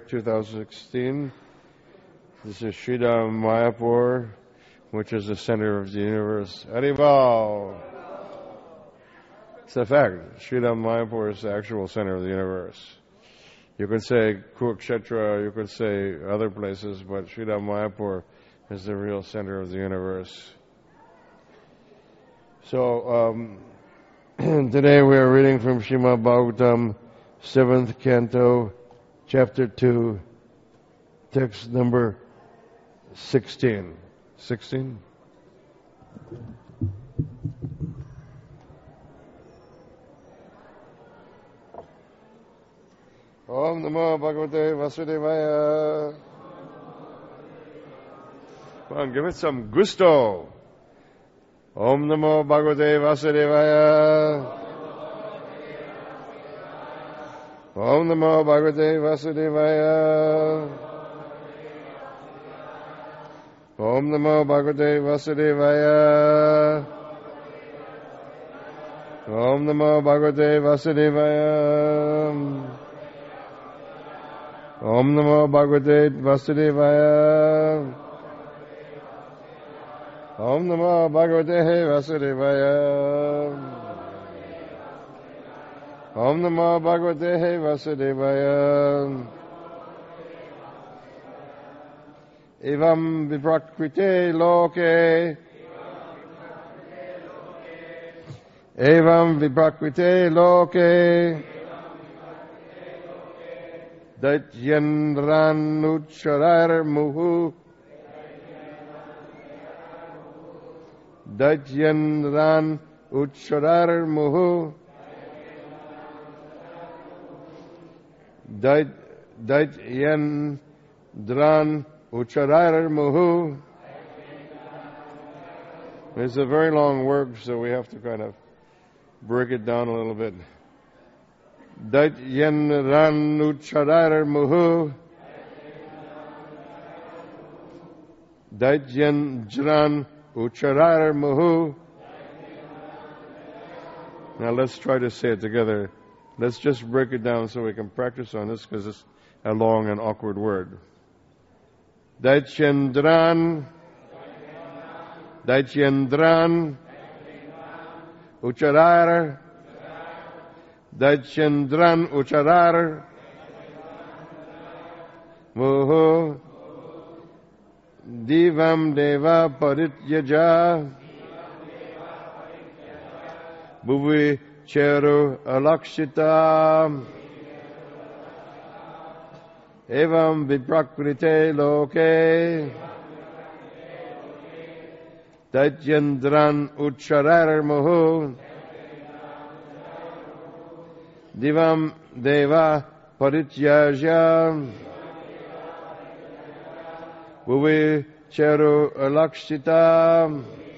2016. This is Sridham Mayapur, which is the center of the universe. Haribol! It's a fact. Sridham Mayapur is the actual center of the universe. You could say Kurukshetra, you could say other places, but Sridham Mayapur is the real center of the universe. So, today we are reading from Srimad Bhagavatam, 7th Canto, Chapter 2, text number 16. 16? Om Namo Bhagavate Vasudevaya. Come on, give it some gusto. Om Namo Bhagavate Vasudevaya. Om Namo Bhagavate Vasudevaya. Om Namo Bhagavate Vasudevaya. Om Namo Bhagavate Vasudevaya. Om Namo Bhagavate Vasudevaya. Om Namo Bhagavate Vasudevaya. Om Namo Bhagavate Vasudevaya. Evam viprakrite loke. Evam viprakrite loke. Datyendran ucharar muhu. Datyendran ucharar muhu. Datyendran ucharar muhu. It's a very long word, so we have to kind of break it down a little bit. Datyendran ucharar muhu. Datyendran ucharar muhu. Now let's try to say it together. Let's just break it down so we can practice on this, because it's a long and awkward word. Datyendran. Datyendran ucharar. Datyendran ucharar muhu. Divam deva parityaja. Bhuvi cheru alakshita. Evam viprakrite loke. Datyendran ucharar muhu. Divam deva parityaja. Bhuvi cheru alakshita.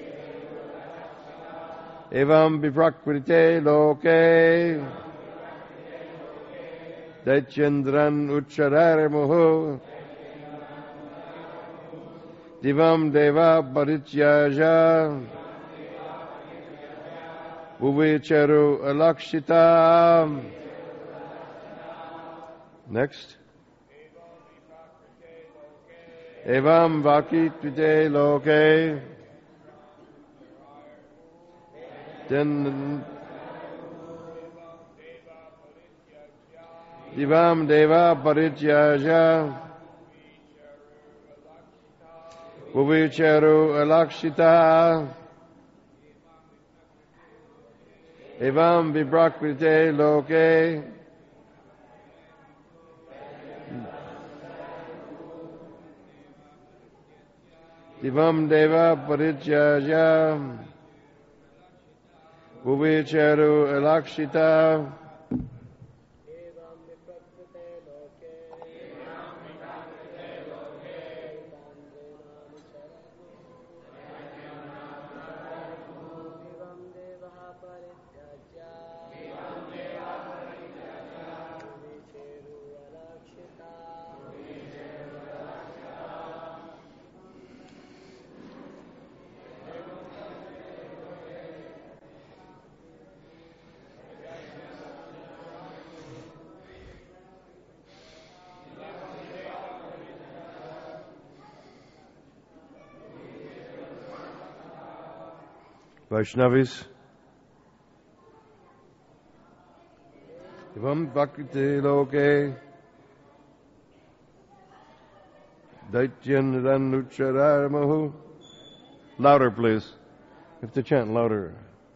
Evam viprakrite loke. Datyendran ucharar muhu. Divam deva parityaja. Bhuvi cheru alakshita. Next. Evam vakitvite loke. Then Divam deva parityaja. Bhuvi cheru alakshita. Evam viprakrite loke. Divam deva parityaja. Bhuvi cheru alakshita. Vaishnavis. Evam bhakti loke daityan ranucharamahu. Louder, please. You have to chant louder.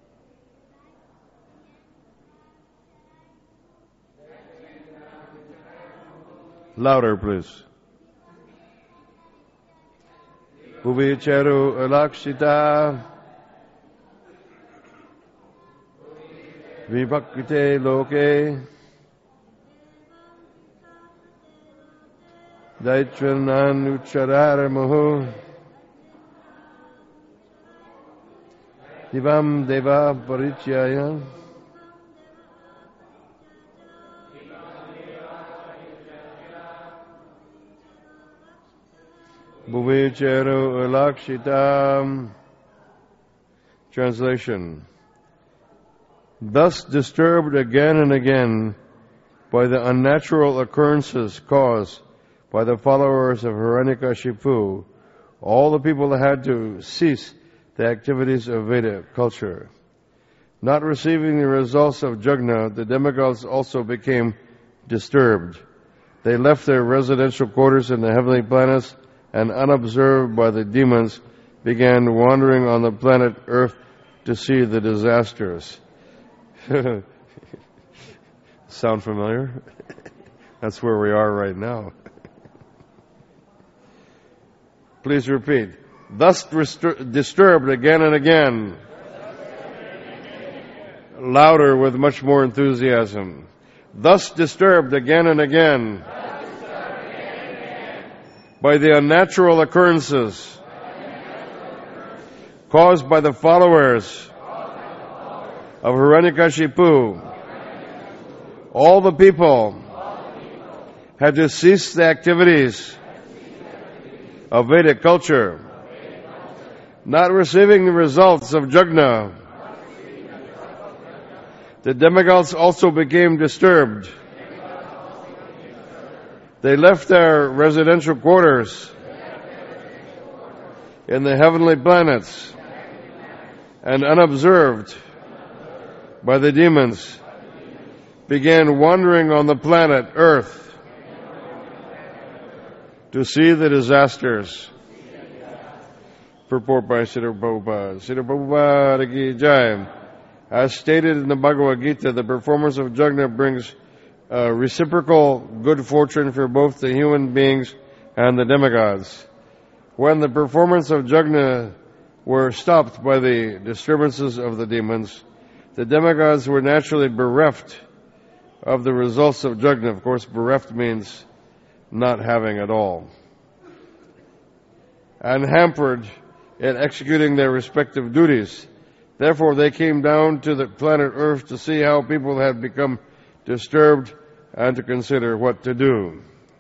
Louder, please. Uvicharu alakshita vibhakite loke daitchananuchararamahu divam deva parichaya Bhuvicharu alakshita. Translation. Thus disturbed again and again by the unnatural occurrences caused by the followers of Hiranyakashipu, all the people had to cease the activities of Veda culture. Not receiving the results of Jagna, the demigods also became disturbed. They left their residential quarters in the heavenly planets and, unobserved by the demons, began wandering on the planet Earth to see the disasters. Sound familiar? That's where we are right now. Please repeat. Thus disturbed again and again. Louder with much more enthusiasm. Thus disturbed again and again. By the unnatural occurrences caused by the followers of Hiranyakashipu, all the people had to cease the activities of Vedic culture, not receiving the results of Jagna. The demigods also became disturbed. They left their residential quarters in the heavenly planets and, unobserved by the demons, began wandering on the planet Earth to see the disasters. Purport by Srila Prabhupada. Srila Prabhupada Ki Jai. As stated in the Bhagavad Gita, the performance of Jagna brings reciprocal good fortune for both the human beings and the demigods. When the performance of Jagna were stopped by the disturbances of the demons, the demigods were naturally bereft of the results of Jagna. Of course, bereft means not having at all. And hampered in executing their respective duties. Therefore, they came down to the planet Earth to see how people had become disturbed and to consider what to do.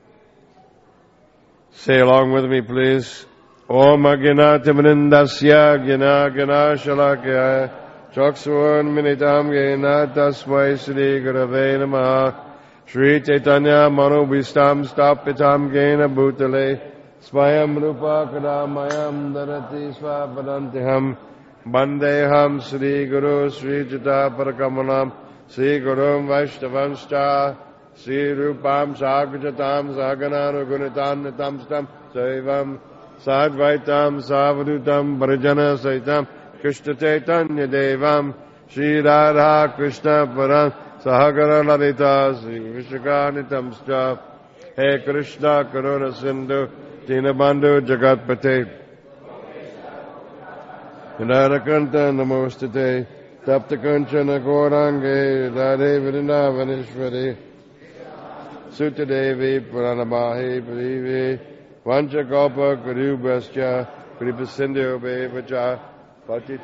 Say along with me, please. Om Agina Timrindasya Gina Gina Shalakya Chaksuan Minitam Gina Tasmai Sri Gurave Namaha Sri Chaitanya Manobhistam Stapitam Gina Bhutale Swayam Rupa Kadamayam Dharati Swapadantiham Bandeham Sri Guru Sri Jita Parakamanam Sri Gurum Vaishnavanscha Sri Rupam Sagrajatam Sagananu Gunitam Nitamstam Saivam Sadvaitam Savadutam Varajana Saitam Krishna Chaitanya Devam Sri Radha Krishna Param Sahagara Lalita Sri Vishakanitamscha He Krishna Karuna Sindhu Dinabandhu Jagatpate Narakanta Namostate Tapta Kanchana Gorange Radhe Vrindavaneshwari Sutta Devi Puranabahi Parive Vanchakopa Kurubhascha Kripasindhu Bevacha Patit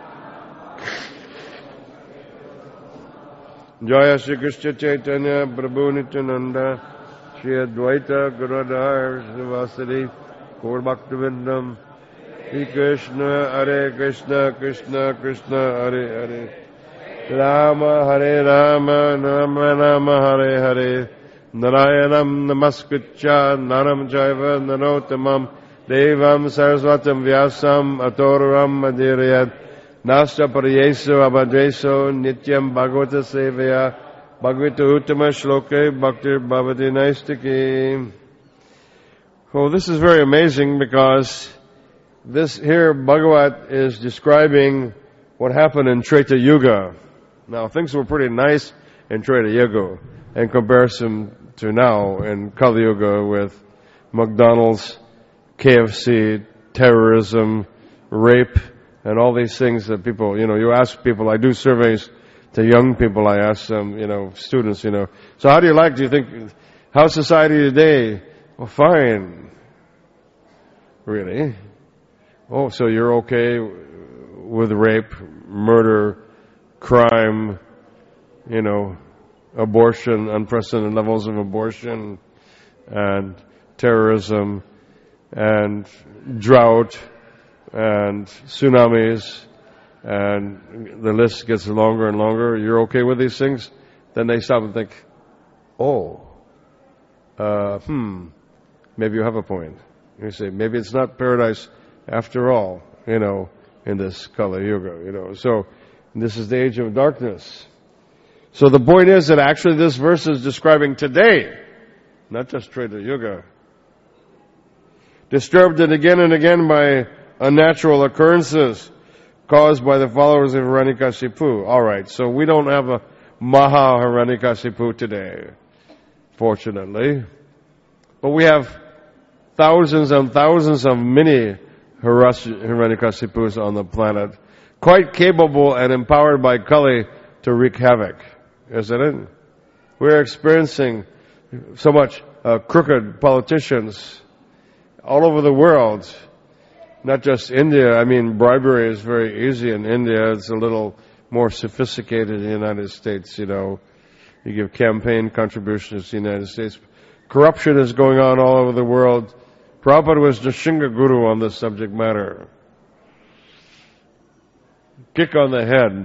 Jaya Shri Krishna Chaitanya Prabhu Nityananda Shri Advaita Guruddhar Srivasadi Gaur Bhaktivinoda Shri Krishna Hare Krishna Krishna Krishna Hare Hare Rama Hare Rama Rama Rama Hare Hare Narayanam Namaskritya Naram Jaiva Narotamam Devam Saraswatam Vyasam Atoram Adirayat Nasta Pariyeso Abhadreso Nityam Bhagavata Sevaya Bhagavata Uttama Shloke Bhaktir Bhavati Naistiki. Oh, this is very amazing because this here Bhagavat is describing what happened in Treta Yuga. Now, things were pretty nice in Treta Yuga in comparison to now in Kali Yuga with McDonald's, KFC, terrorism, rape, and all these things that people, you ask people, I do surveys to young people, I ask them, students, so how do you think, how's society today? Well, fine. Really? Oh, so you're okay with rape, murder, crime, abortion, unprecedented levels of abortion, and terrorism, and drought, and tsunamis, and the list gets longer and longer. You're okay with these things? Then they stop and think, maybe you have a point. You say, maybe it's not paradise after all, in this Kali Yuga, So, this is the age of darkness. So the point is that actually this verse is describing today, not just Treta Yuga. Disturbed it again and again by unnatural occurrences caused by the followers of Hiranyakashipu. Alright, so we don't have a Maha Hiranyakashipu today, fortunately. But we have thousands and thousands of mini Hiranyakashipus on the planet, quite capable and empowered by Kali to wreak havoc. Isn't it? We're experiencing so much crooked politicians all over the world, not just India. I mean, bribery is very easy in India. It's a little more sophisticated in the United States, You give campaign contributions to the United States. Corruption is going on all over the world. Prabhupada was the Shinga Guru on this subject matter. Kick on the head.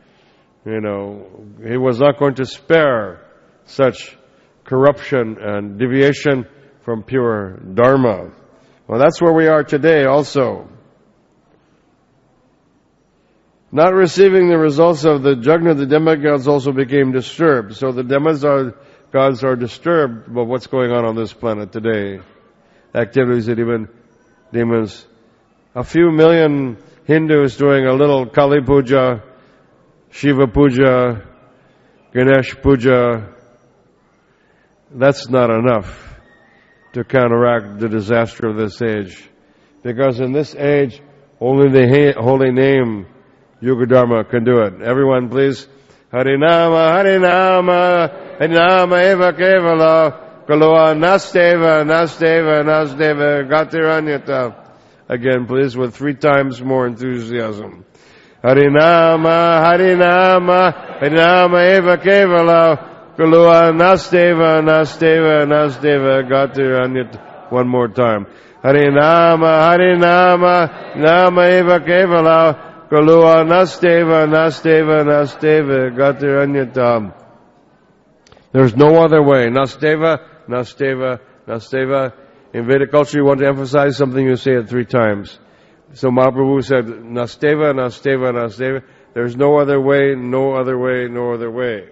He was not going to spare such corruption and deviation from pure Dharma. Well, that's where we are today also. Not receiving the results of the jugna, the demigods also became disturbed. So the demigods are disturbed by what's going on this planet today. Activities of demons. A few million Hindus doing a little Kali Puja, Shiva Puja, Ganesh Puja. That's not enough to counteract the disaster of this age. Because in this age, only the holy name, Yuga Dharma, can do it. Everyone please. Harinama, Harinama, Harinama Eva Kevala. Kalua Nasteva, Nasteva, Nasteva, Gatiranyata. Again, please, with 3 times more enthusiasm. Harinama, Harinama, Harinama Eva Kevala, Kalua Nasteva, Nasteva, Nasteva, Gatiranyata. One more time. Harinama, Harinama, Nama Eva Kevala, Kalua Nasteva, Nasteva, Nasteva, Gatiranyata. There's no other way. Nasteva, Nasteva, Nasteva. In Vedic culture, you want to emphasize something, you say it 3 times. So Mahaprabhu said, Nasteva, Nasteva, Nasteva. There's no other way, no other way, no other way.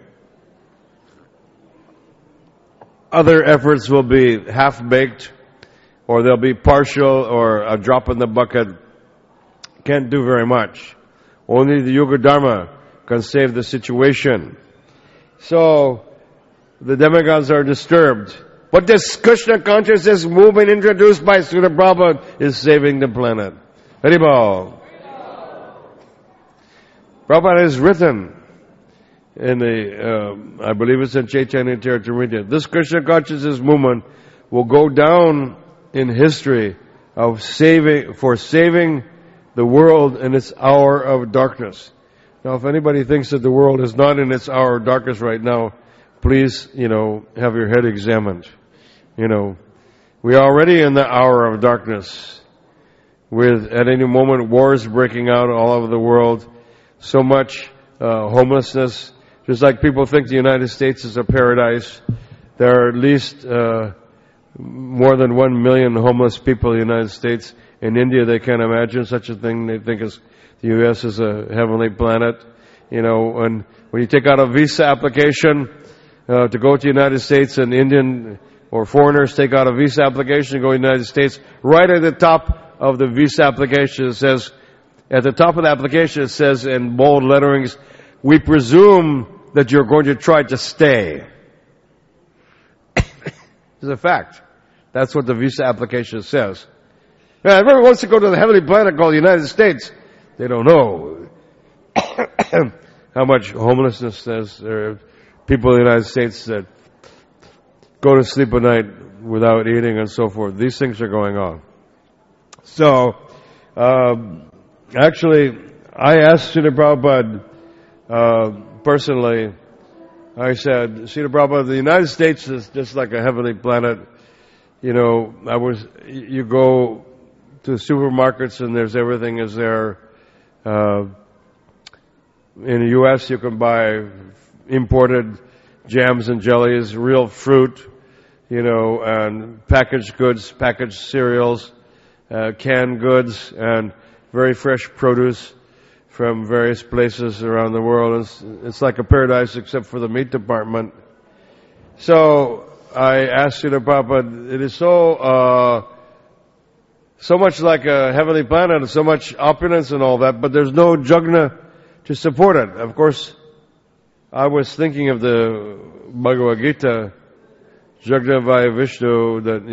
Other efforts will be half-baked, or they'll be partial, or a drop in the bucket. Can't do very much. Only the Yuga Dharma can save the situation. So, the demigods are disturbed. But this Krishna consciousness movement introduced by Srila Prabhupada is saving the planet. Haribol. Prabhupada has written in I believe it's in Chaitanya Charitamrita, this Krishna consciousness movement will go down in history of saving the world in its hour of darkness. Now, if anybody thinks that the world is not in its hour of darkness right now, please, have your head examined. We are already in the hour of darkness with, at any moment, wars breaking out all over the world, so much homelessness. Just like people think the United States is a paradise, there are at least more than 1 million homeless people in the United States, In India, they can't imagine such a thing. They think the U.S. is a heavenly planet. And when you take out a visa application to go to the United States, and Indian or foreigners take out a visa application to go to the United States, right at the top of the visa application it says, at the top of the application it says in bold letterings, "We presume that you're going to try to stay." It's a fact. That's what the visa application says. Now, if everyone wants to go to the heavenly planet called the United States, they don't know how much homelessness there are. People in the United States that go to sleep at night without eating and so forth. These things are going on. So, actually, I asked Srila Prabhupada personally, I said, Srila Prabhupada, the United States is just like a heavenly planet. You go to supermarkets and there's everything is there. In the U.S. you can buy imported jams and jellies, real fruit, and packaged goods, packaged cereals, canned goods, and very fresh produce from various places around the world. It's like a paradise except for the meat department. So I asked you to Prabhupada, it is so much like a heavenly planet and so much opulence and all that, but there's no jugna to support it. Of course, I was thinking of the Bhagavad Gita, Jagna Vaya Vishnu, that,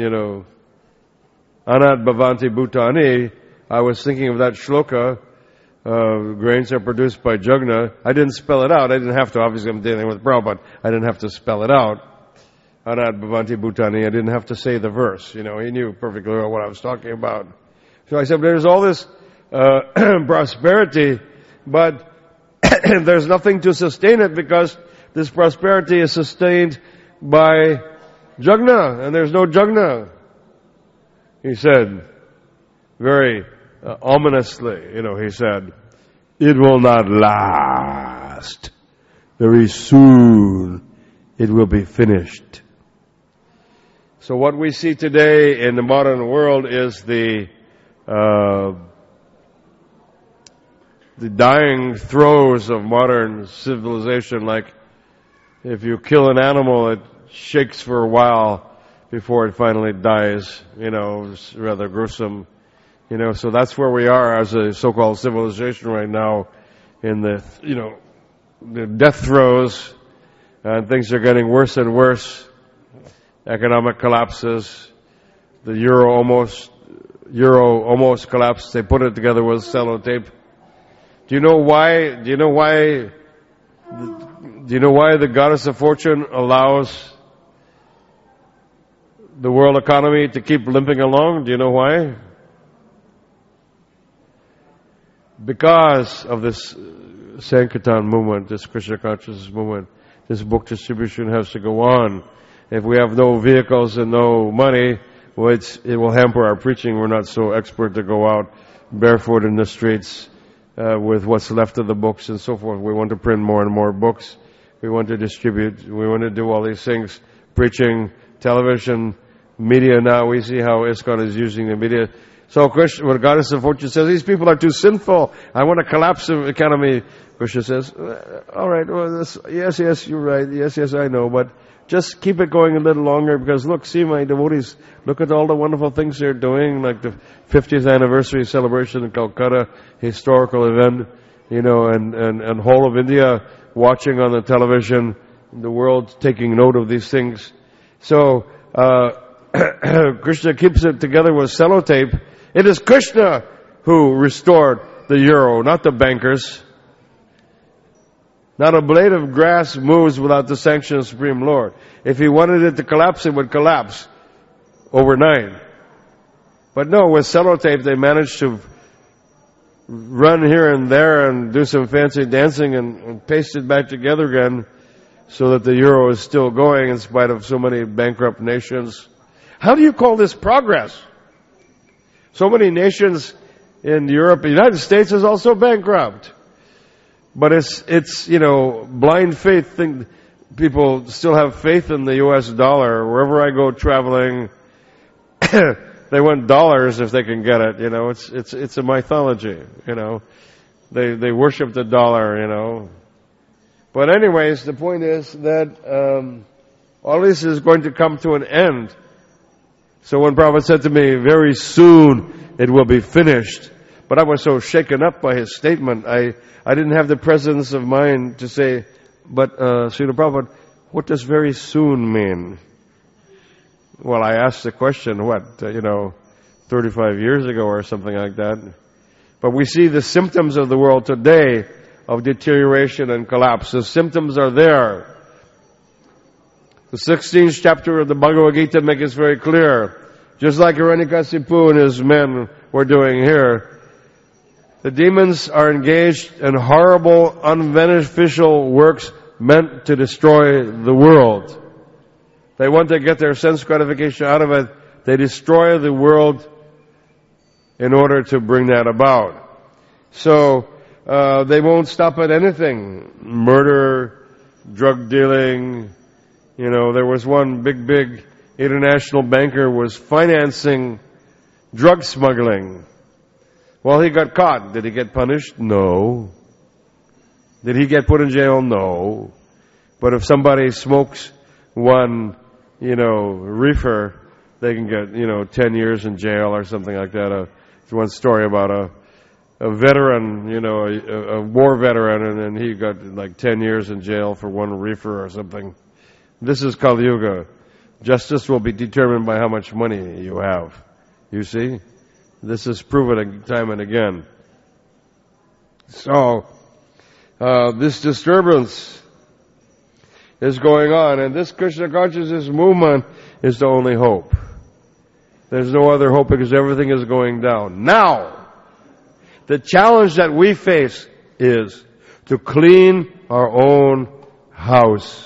Anat Bhavanti Bhutani. I was thinking of that shloka, grains are produced by Jagna. I didn't spell it out. I didn't have to. Obviously, I'm dealing with Prabhupada. I didn't have to spell it out. Anat Bhavanti Bhutani. I didn't have to say the verse. He knew perfectly well what I was talking about. So I said, there's all this prosperity, but there's nothing to sustain it because this prosperity is sustained by Jagna, and there's no Jagna. He said, very ominously, he said, it will not last. Very soon it will be finished. So what we see today in the modern world is the dying throes of modern civilization. Like if you kill an animal, it shakes for a while before it finally dies. It's rather gruesome. So that's where we are as a so-called civilization right now, in the death throes, and things are getting worse and worse. Economic collapses. The euro almost collapsed. They put it together with sellotape. Do you know why the goddess of fortune allows the world economy to keep limping along? Do you know why? Because of this Sankirtan movement, this Krishna consciousness movement. This book distribution has to go on. If we have no vehicles and no money, it will hamper our preaching. We're not so expert to go out barefoot in the streets with what's left of the books and so forth. We want to print more and more books. We want to distribute. We want to do all these things. Preaching, television, media now. We see how ISKCON is using the media. So Krishna, when Goddess of Fortune says, these people are too sinful, I want to collapse the economy, Krishna says, all right, well, yes, you're right, yes, I know, but just keep it going a little longer, because look, see my devotees, look at all the wonderful things they're doing, like the 50th anniversary celebration in Calcutta, historical event, and whole of India watching on the television, the world taking note of these things. So, Krishna keeps it together with sellotape. It is Krishna who restored the euro, not the bankers. Not a blade of grass moves without the sanction of the Supreme Lord. If he wanted it to collapse, it would collapse overnight. But no, with sellotape they managed to run here and there and do some fancy dancing and paste it back together again so that the euro is still going in spite of so many bankrupt nations. How do you call this progress? So many nations in Europe, the United States is also bankrupt. But it's blind faith thing. People still have faith in the U.S. dollar. Wherever I go traveling, They want dollars if they can get it. It's a mythology. They worship the dollar. But anyways, the point is that all this is going to come to an end. So one prophet said to me, very soon it will be finished. But I was so shaken up by his statement, I didn't have the presence of mind to say, but Srila Prabhupada, what does very soon mean? Well, I asked the question, 35 years ago or something like that. But we see the symptoms of the world today of deterioration and collapse. The symptoms are there. The 16th chapter of the Bhagavad Gita makes it very clear. Just like Hiranyakasipu and his men were doing here, the demons are engaged in horrible, unbeneficial works meant to destroy the world. They want to get their sense gratification out of it. They destroy the world in order to bring that about. So, they won't stop at anything. Murder, drug dealing. There was one big international banker was financing drug smuggling. Well, he got caught. Did he get punished? No. Did he get put in jail? No. But if somebody smokes one, reefer, they can get, 10 years in jail or something like that. There's one story about a veteran, a war veteran, and he got like 10 years in jail for one reefer or something. This is Kali Yuga. Justice will be determined by how much money you have. You see? This is proven time and again. So, this disturbance is going on, and this Krishna consciousness movement is the only hope. There's no other hope because everything is going down. Now, the challenge that we face is to clean our own house.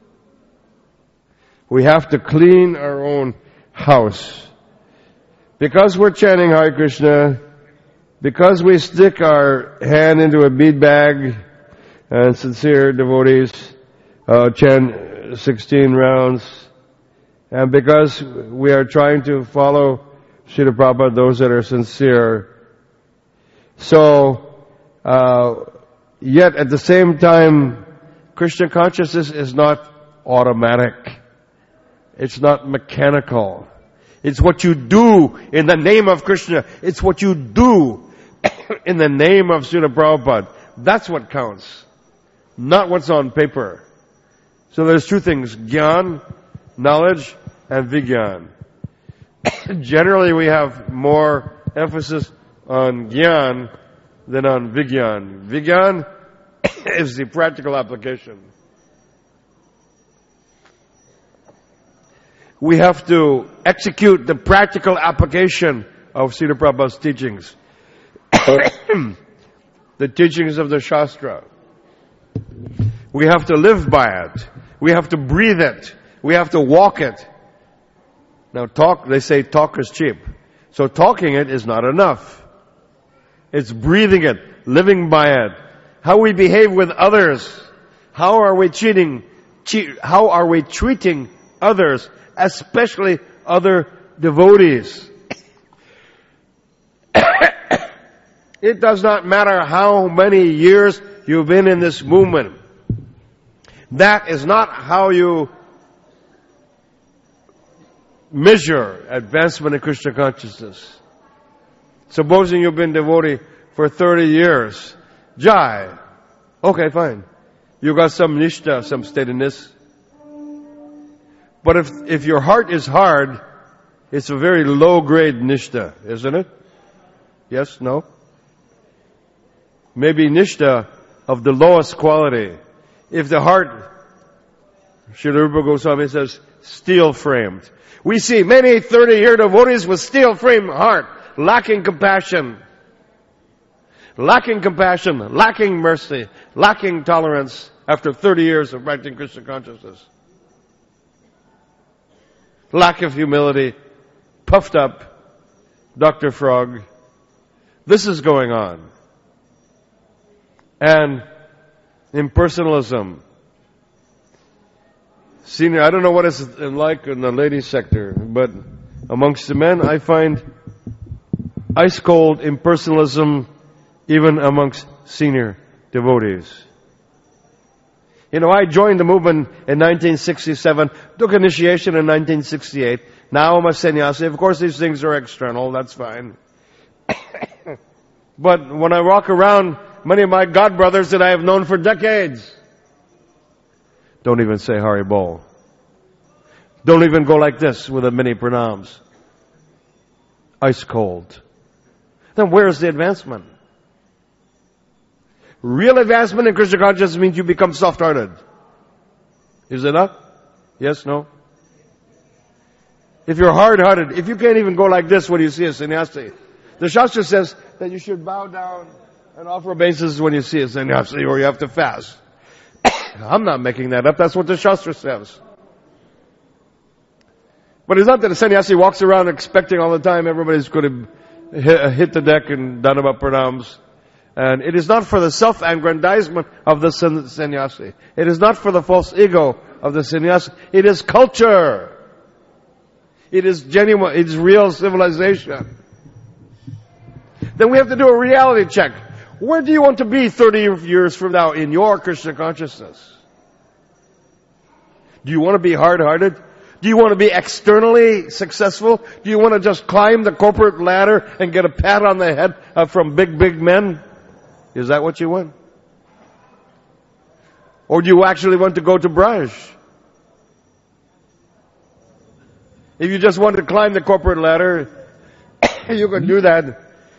We have to clean our own house. Because we're chanting Hare Krishna, because we stick our hand into a bead bag, and sincere devotees chant 16 rounds, and because we are trying to follow Srila Prabhupada, those that are sincere. So, yet at the same time, Krishna consciousness is not automatic. It's not mechanical. It's what you do in the name of Krishna. It's what you do in the name of Srila Prabhupada. That's what counts. Not what's on paper. So there's two things, Gyan, knowledge, and Vigyan. Generally we have more emphasis on Gyan than on Vigyan. Vigyan is the practical application. We have to execute the practical application of Srila Prabhupada's teachings. The teachings of the Shastra. We have to live by it. We have to breathe it. We have to walk it. Now they say talk is cheap. So talking it is not enough. It's breathing it, living by it. How we behave with others. How are we treating others, especially other devotees? It does not matter how many years you've been in this movement. That is not how you measure advancement in Krishna consciousness. Supposing you've been devotee for 30 years. Jai. Okay, fine. You got some nishta, some steadiness. But if your heart is hard, it's a very low-grade nishta, isn't it? Yes? No? Maybe nishta of the lowest quality. If the heart, Srila Rupa Goswami says, steel-framed. We see many 30-year devotees with steel-framed heart, lacking compassion, lacking mercy, lacking tolerance after 30 years of practicing Krishna consciousness. Lack of humility, puffed up, Dr. Frog. This is going on. And impersonalism. Senior, I don't know what it's like in the ladies sector, but amongst the men, I find ice-cold impersonalism even amongst senior devotees. You know, I joined the movement in 1967, took initiation in 1968. Now I'm a sannyasi. Of course, these things are external. That's fine. But when I walk around, many of my God brothers that I have known for decades don't even say Hari Bol. Don't even go like this with a mini pranams. Ice cold. Then where's the advancement? Real advancement in Krishna consciousness means you become soft-hearted. Is it not? Yes, no? If you're hard-hearted, if you can't even go like this when you see a sannyasi, the Shastra says that you should bow down and offer obeisances when you see a sannyasi, or you have to fast. I'm not making that up. That's what the Shastra says. But it's not that a sannyasi walks around expecting all the time everybody's going to hit the deck and Dandavat pranams. And it is not for the self-aggrandizement of the sannyasi. It is not for the false ego of the sannyasi. It is culture. It is genuine. It is real civilization. Then we have to do a reality check. Where do you want to be 30 years from now in your Krishna consciousness? Do you want to be hard-hearted? Do you want to be externally successful? Do you want to just climb the corporate ladder and get a pat on the head from big men? Is that what you want? Or do you actually want to go to Braj? If you just want to climb the corporate ladder, you can do that.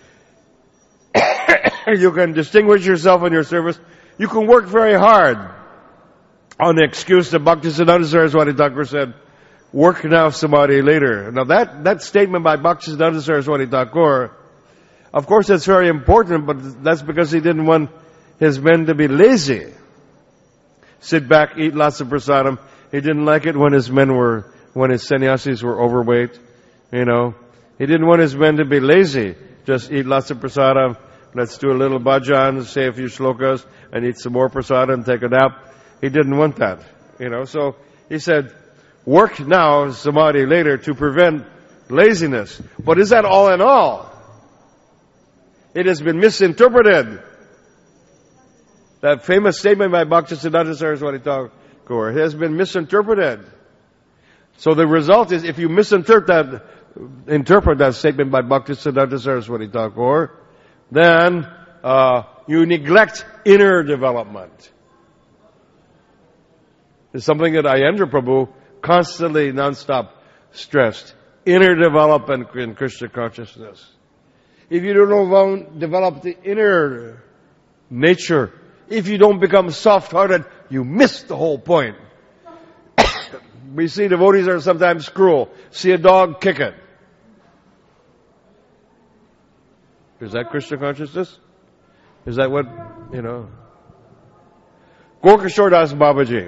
You can distinguish yourself in your service. You can work very hard on the excuse that Bhaktisiddhanta Saraswati Thakur said, work now, samadhi later. Now that statement by Bhaktisiddhanta Saraswati Thakur, of course that's very important, but that's because he didn't want his men to be lazy. Sit back, eat lots of prasadam. He didn't like it when his sannyasis were overweight. You know, he didn't want his men to be lazy. Just eat lots of prasadam. Let's do a little bhajan, say a few shlokas, and eat some more prasadam, take a nap. He didn't want that. You know, so he said, work now, samadhi later, to prevent laziness. But is that all in all? It has been misinterpreted. That famous statement by Bhaktisiddhanta Saraswati Thakur has been misinterpreted. So the result is, if you interpret that statement by Bhaktisiddhanta Saraswati Thakur, then you neglect inner development. It's something that Ayendra Prabhu constantly, non-stop stressed. Inner development in Krishna consciousness. If you don't develop the inner nature, if you don't become soft-hearted, you miss the whole point. We see devotees are sometimes cruel. See a dog, kick it. Is that Krishna consciousness? Is that what, you know? Gorkishore Das Babaji.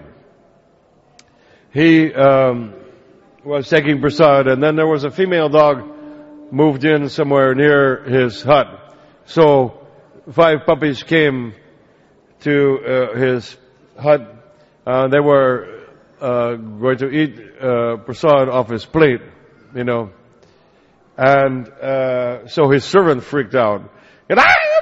He was taking prasad, and then there was a female dog moved in somewhere near his hut. So 5 puppies came to his hut. They were going to eat prasad off his plate, you know. And so his servant freaked out. And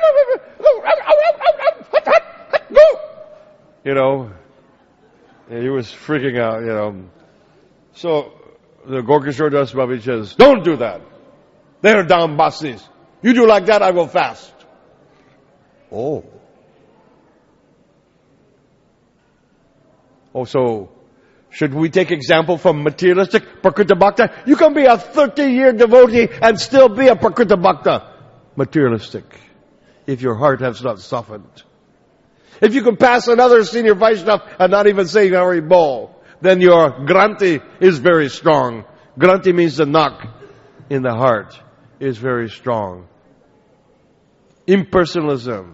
you know, and he was freaking out, you know. So the Gorkishore Das Babaji says, don't do that. They're down basis. You do like that, I will fast. Oh, so should we take example from materialistic Prakriti Bhakta? You can be a 30-year devotee and still be a Prakriti Bhakta. Materialistic. If your heart has not softened. If you can pass another senior Vaishnava and not even say Hari Bol, then your Granti is very strong. Granti means the knock in the heart is very strong. Impersonalism.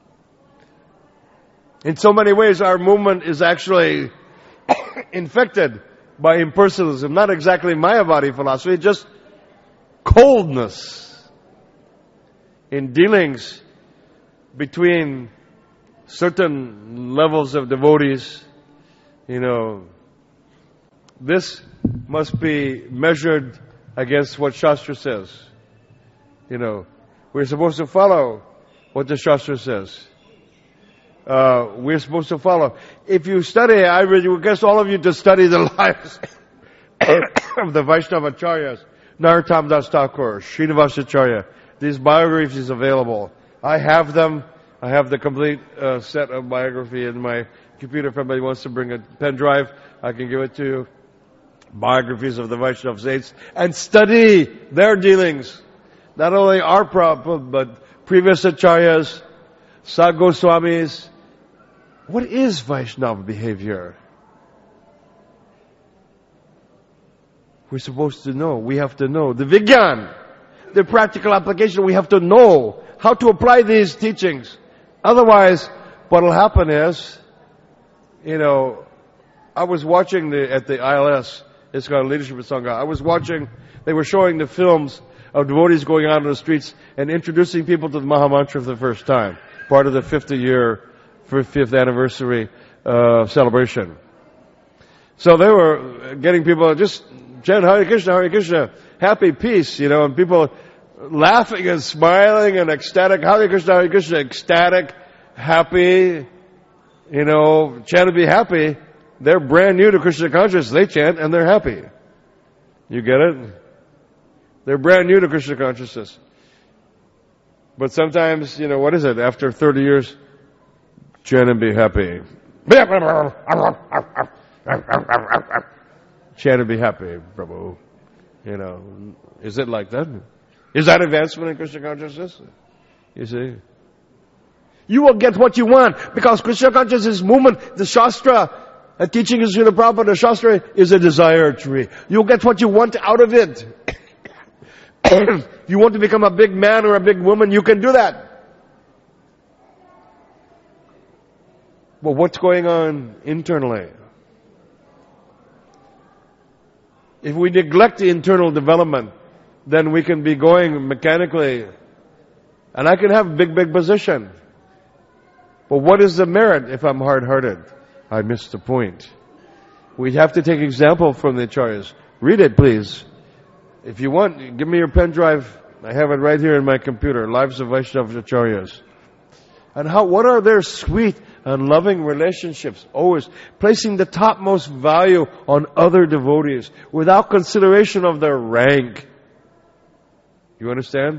In so many ways, our movement is actually infected by impersonalism. Not exactly Mayavadi philosophy, just coldness in dealings between certain levels of devotees. You know, this must be measured against what Shastra says. You know, we're supposed to follow what the Shastra says. We're supposed to follow. If you study, I would request all of you to study the lives of the Vaishnava Acharyas, Narottam Das Thakur, Srinivas Acharya. These biographies available. I have them. I have the complete set of biography in my computer. If anybody wants to bring a pen drive, I can give it to you. Biographies of the Vaishnava saints, and study their dealings. Not only our problem, but previous Acharyas, Sadhu Goswamis. What is Vaishnava behavior? We're supposed to know. We have to know. The Vigyan, the practical application, we have to know how to apply these teachings. Otherwise, what will happen is, you know, I was watching at the ILS, it's called Leadership Sangha. I was watching, they were showing the films of devotees going out on the streets and introducing people to the Mahamantra for the first time. Part of the 50th anniversary celebration. So they were getting people just chant Hare Krishna, happy peace, you know, and people laughing and smiling and ecstatic, Hare Krishna, ecstatic, happy, you know, chant to be happy. They're brand new to Krishna consciousness. They chant and they're happy. You get it? They're brand new to Krishna consciousness. But sometimes, you know, what is it? After 30 years, chant and be happy. Chant and be happy, Prabhu. You know, is it like that? Is that advancement in Krishna consciousness? You see? You will get what you want because Krishna consciousness movement, the Shastra, a teaching is Srila Prabhupada, the Shastra is a desire tree. You'll get what you want out of it. If you want to become a big man or a big woman, you can do that. But what's going on internally? If we neglect the internal development, then we can be going mechanically. And I can have a big position. But what is the merit if I'm hard-hearted? I missed the point. We have to take example from the Acharyas. Read it, please. If you want, give me your pen drive. I have it right here in my computer. Lives of Vaishnava Acharyas. And what are their sweet and loving relationships? Always placing the topmost value on other devotees without consideration of their rank. You understand?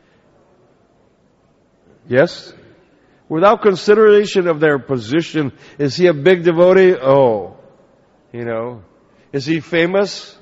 Yes? Without consideration of their position. Is he a big devotee? Oh. You know. Is he famous?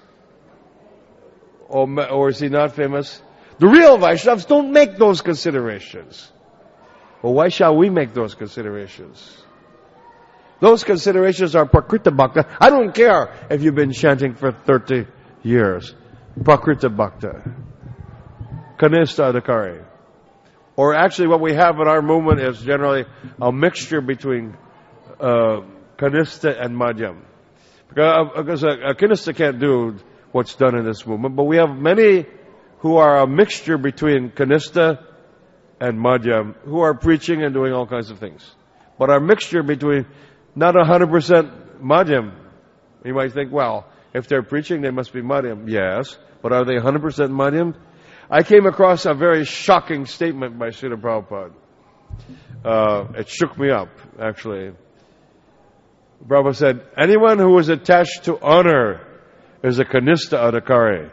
Or is he not famous? The real Vaishnavas don't make those considerations. Well, why shall we make those considerations? Those considerations are Prakriti Bhakta. I don't care if you've been chanting for 30 years. Prakriti Bhakta. Kanista Adhikari. Or actually what we have in our movement is generally a mixture between Kanista and Madhyam. Because a Kanista can't do what's done in this movement, but we have many who are a mixture between Kanista and Madhyam, who are preaching and doing all kinds of things. But our mixture between not 100% Madhyam, you might think, well, if they're preaching, they must be Madhyam. Yes, but are they 100% Madhyam? I came across a very shocking statement by Srila Prabhupada. It shook me up, actually. Prabhupada said, anyone who is attached to honor is a Kanista Adhikari.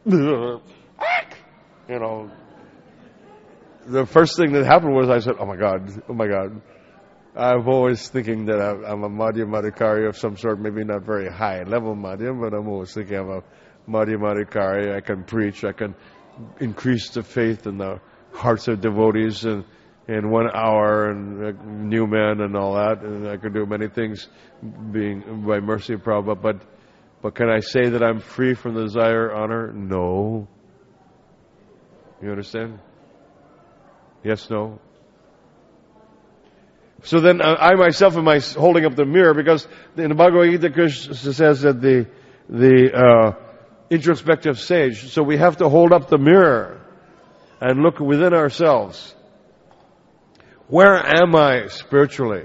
You know, the first thing that happened was I said, oh my God. I'm always thinking that I'm a Madhyam Adhikari of some sort, maybe not very high level Madhyam, but I'm always thinking I'm a Madhyam Adhikari. I can preach, I can increase the faith in the hearts of devotees in 1 hour and new men and all that, and I can do many things being by mercy of Prabhupada, but can I say that I'm free from the desire, honor? No. You understand? Yes, no. So then I myself am holding up the mirror, because in the Bhagavad Gita Krishna says that the introspective sage, so we have to hold up the mirror and look within ourselves. Where am I spiritually?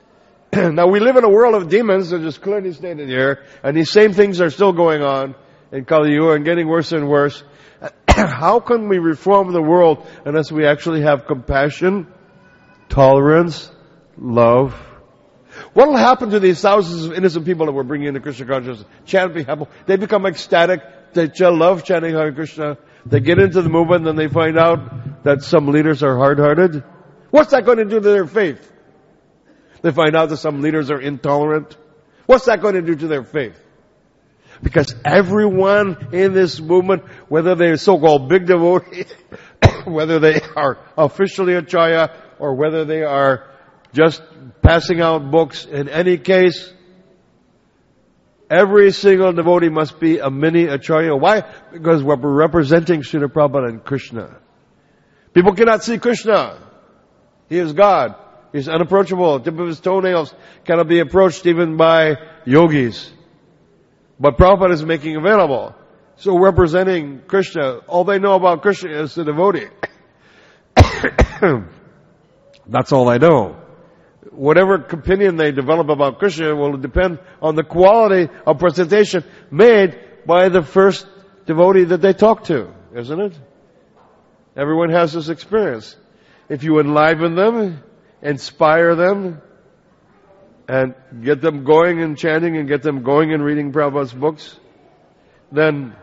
Now we live in a world of demons, that is clearly stated here, and these same things are still going on in Kali Yuga and getting worse and worse. How can we reform the world unless we actually have compassion, tolerance, love? What will happen to these thousands of innocent people that we're bringing into Krishna consciousness? They become ecstatic. They love chanting Hare Krishna. They get into the movement and they find out that some leaders are hard-hearted. What's that going to do to their faith? They find out that some leaders are intolerant. What's that going to do to their faith? Because everyone in this movement, whether they're so-called big devotees, whether they are officially acharya, or whether they are just passing out books, in any case, every single devotee must be a mini acharya. Why? Because we're representing Srila Prabhupada and Krishna. People cannot see Krishna. He is God. He's unapproachable. The tip of his toenails cannot be approached even by yogis. But Prabhupada is making available. So representing Krishna, all they know about Krishna is the devotee. That's all they know. Whatever opinion they develop about Krishna will depend on the quality of presentation made by the first devotee that they talk to, isn't it? Everyone has this experience. If you enliven them, inspire them, and get them going in chanting and get them going in reading Prabhupada's books, then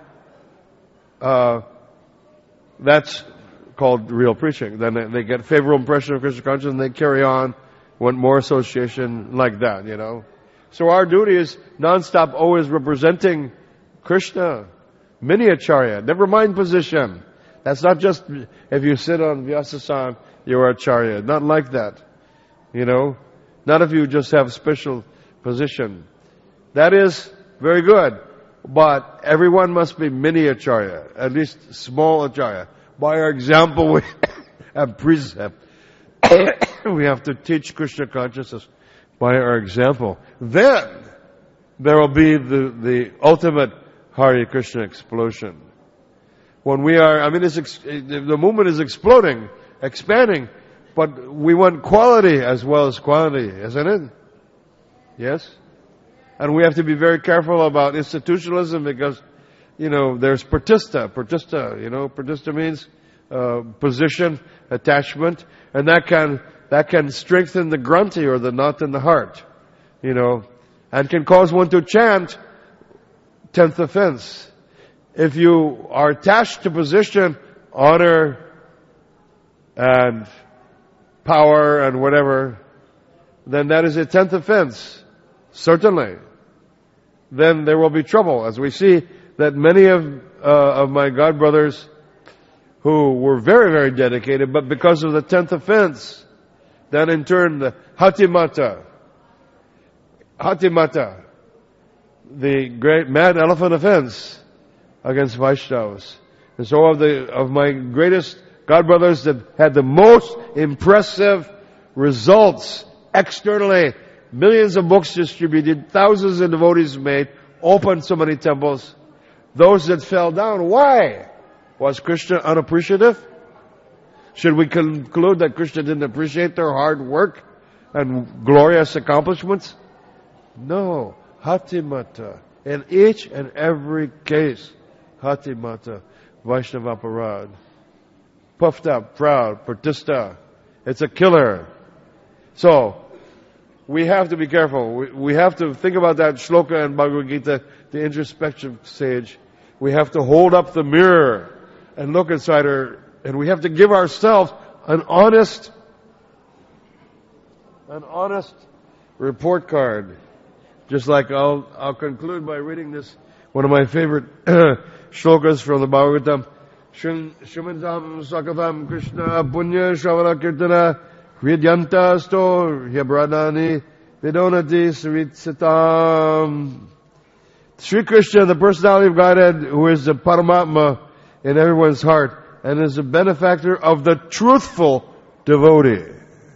that's called real preaching. Then they get favorable impression of Krishna consciousness and they carry on, want more association like that, you know. So our duty is non-stop always representing Krishna. Mini acharya, never mind position. That's not just if you sit on Vyasasan, you're acharya. Not like that, you know. Not if you just have special position. That is very good. But everyone must be mini acharya, at least small acharya. By our example, we have precept. We have to teach Krishna consciousness by our example. Then there will be the ultimate Hare Krishna explosion. When we are, the movement is exploding, expanding, but we want quality as well as quantity, isn't it? Yes? And we have to be very careful about institutionalism because, you know, there's pratistha. Pratistha means position, attachment, and that can strengthen the granthi or the knot in the heart, you know, and can cause one to chant 10th offense. If you are attached to position, honor, and power and whatever, then that is a 10th offense. Certainly. Then there will be trouble. As we see that many of my God brothers who were very, very dedicated, but because of the 10th offense, then in turn the Hatimata, the great mad elephant offense against Vaishnavas. And so of my greatest God brothers that had the most impressive results externally, millions of books distributed, thousands of devotees made, opened so many temples. Those that fell down, why? Was Krishna unappreciative? Should we conclude that Krishna didn't appreciate their hard work and glorious accomplishments? No. Hatimata. In each and every case, Hatimata, Vaishnava Parad. Puffed up, proud, pratistha. It's a killer. So, we have to be careful. We have to think about that shloka in Bhagavad Gita, the introspective sage. We have to hold up the mirror and look inside her, and we have to give ourselves an honest report card. Just like I'll conclude by reading this, one of my favorite shlokas from the Bhagavatam. Shrimantam Sakatam Krishna Punya Shravana Kirtana Vidyanta Sto Hyabradani Vidonati Sritsitam. Sri Krishna, the personality of Godhead, who is the Paramatma in everyone's heart, and is the benefactor of the truthful devotee.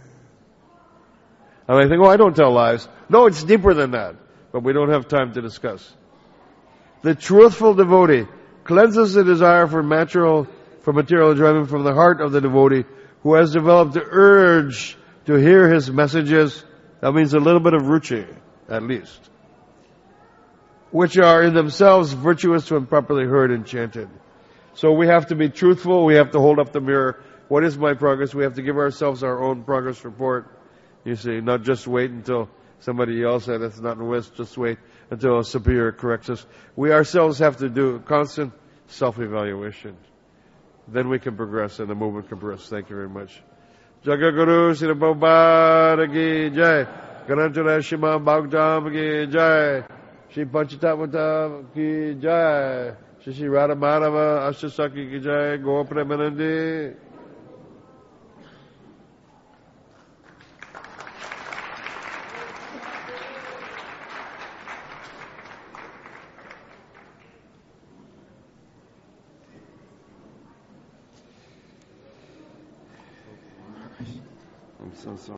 And I think, I don't tell lies. No, it's deeper than that. But we don't have time to discuss. The truthful devotee cleanses the desire for material enjoyment from the heart of the devotee who has developed the urge to hear his messages. That means a little bit of ruchi, at least. which are in themselves virtuous when properly heard and chanted. So we have to be truthful. We have to hold up the mirror. What is my progress? We have to give ourselves our own progress report. You see, not just wait until somebody else said it's not in West, just wait until a superior corrects us. We ourselves have to do constant self-evaluation. Then we can progress and the movement can progress. Thank you very much. Jagaguru Sri Prabhupada ki jai. Garanjana Shima Bhagdam ki jai. Shri Panchatattva ki jai. Shri Radha Madhava Ashtasaki ki jai. Gaur Premanandi. I'm so sorry.